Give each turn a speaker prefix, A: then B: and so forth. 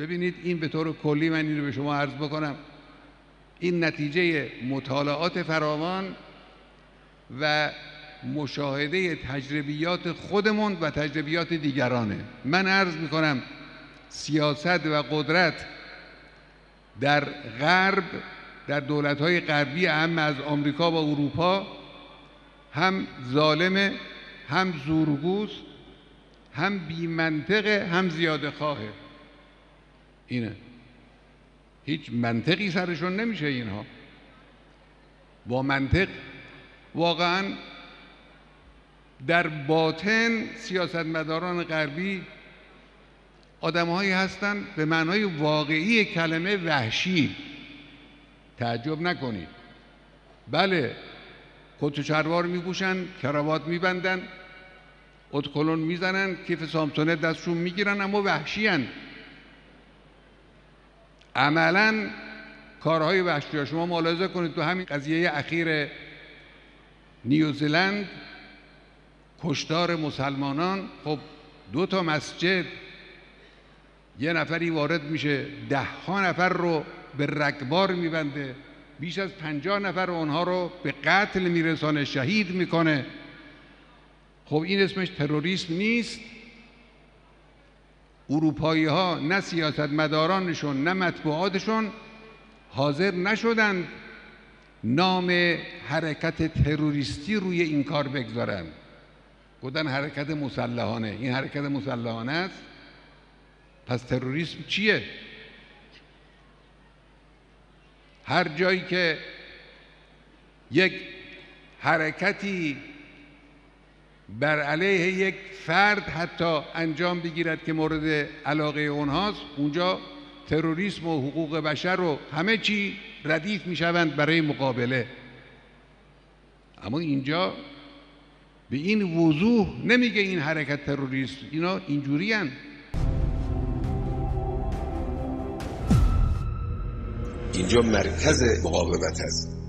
A: ببینید این به طور کلی من این رو به شما عرض بکنم، این نتیجه مطالعات فراوان و مشاهده تجربیات خودمون و تجربیات دیگرانه. من عرض میکنم سیاست و قدرت در غرب، در دولت‌های غربی اهم از آمریکا و اروپا، هم ظالمه، هم زورگوست، هم بی منطقه، هم زیاده خواهه. اینه، هیچ منطقی سرشون نمیشه. اینها با منطق واقعا در باطن سیاستمداران غربی آدم‌هایی هستند به معنای واقعی کلمه وحشی. تعجب نکنید. بله، کت و شلوار میپوشن، کراوات میبندن، ادکلون میزنن، کیف سامسونه دستشون میگیرن، اما وحشی‌اند. عملاً کارهای وحشی. شما ملاحظه کنید تو همین قضیه اخیر نیوزیلند، کشتار مسلمانان، خب 2 تا مسجد، یه نفری وارد میشه 10 نفر رو به رگبار میبنده، بیش از 50 نفر اونها رو به قتل میرسانه، شهید میکنه. خب این اسمش تروریسم نیست؟ اروپایی ها نه سیاستمدارانشون نه مطبوعاتشون حاضر نشدند نام حرکت تروریستی روی این کار بگذارن. گفتن حرکت مسلحانه. این حرکت مسلحانه است؟ پس تروریسم چیه؟ هر جایی که یک حرکتی بر علیه یک فرد حتی انجام بگیرد که مورد علاقه اونهاست، اونجا تروریسم و حقوق بشر و همه چی ردیف میشوند برای مقابله. اما اینجا به این وضوح نمیگه این حرکت تروریست. اینا اینجوری هن.
B: اینجا مرکز مقاومت است.